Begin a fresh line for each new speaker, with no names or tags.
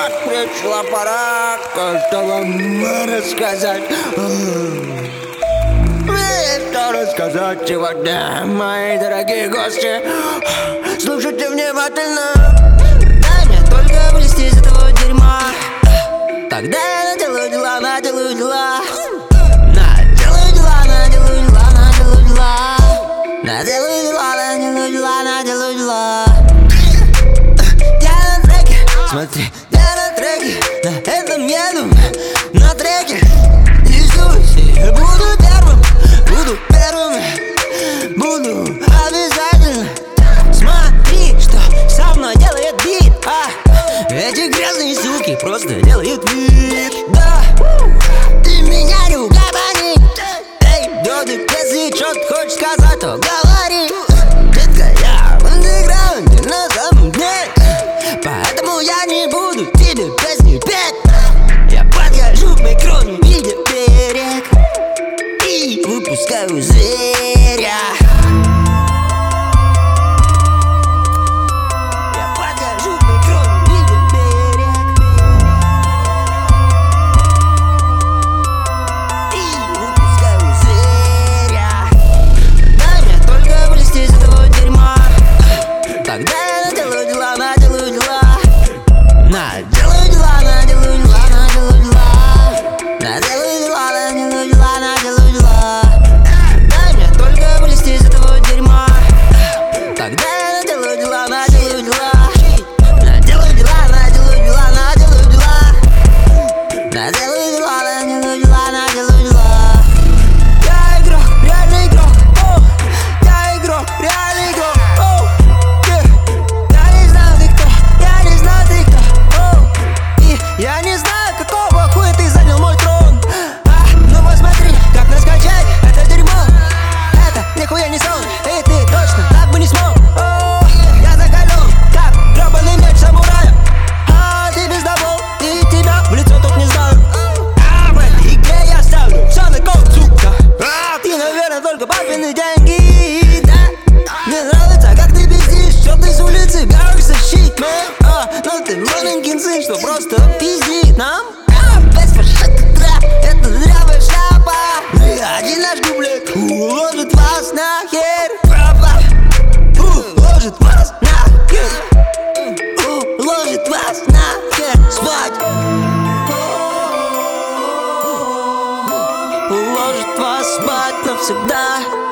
Вот пришла пора, что вам рассказать. Что рассказать сегодня, мои дорогие гости? Слушайте внимательно. Дай мне только вылезти из этого дерьма. Тогда я наделаю дела, наделаю дела. Наделаю дела, наделаю дела, наделаю дела. Наделаю дела, наделаю дела, наделаю дела. Я на треке, смотри, я на треке. На этом еду, на треке. Несусь и буду первым, буду первым. Буду обязательно. Смотри, что со мной делает бит. Эти грязные суки просто делают вид. Да, ты меня не угомони. Эй, дёдик, если что-то хочешь сказать, то говори. Детка, я в андеграунде на самом деле, поэтому я не буду тебе песни петь. Я подхожу к микрофону, видя берег, и выпускаю зверя. Тогда я наделаю дела, наделаю дела. Наделаю дела, наделаю дела, наделаю дела. Наделаю дела, наделаю дела, наделаю дела. Дай мне только вылезти из этого дерьма. Тогда я наделаю дела, наделаю дела. Наделаю дела, наделаю дела, наделаю дела. Наделаю дела, наделаю дела, наделаю дела. Я игрок, реальный игрок. Я игрок, реальный игрок. Я не знаю, какого хуя ты занял мой трон. Ну вот смотри, как раскачать это дерьмо. Это нихуя не сон, и ты точно так бы не смог. Я закален, как гребаный меч самурая. Ты пиздобол, и тебя в лицо тут не знаю. В этой игре я ставлю все на кон, сука. Ты, наверное, только папины деньги, да? Мне нравится, как ты пиздишь, что ты с улицы бьешься, щит, мэн. Но ты маленький сын, что просто пиздит нам. Без фашиста трэп, это дрявая шляпа. И один наш дублет уложит вас нахер. Уложит вас нахер. Уложит вас нахер спать. Уложит вас спать навсегда.